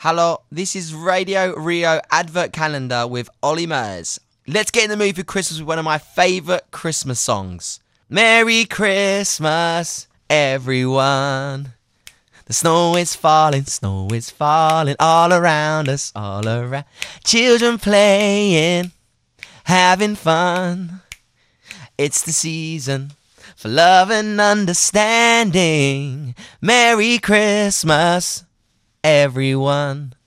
Hello, this is Radio Rio Advert Calendar with Ollie Murs. Let's get in the mood for Christmas with one of my favourite Christmas songs. Merry Christmas, everyone. The snow is falling all around us, all around. Children playing, having fun. It's the season for love and understanding. Merry Christmas, everyone.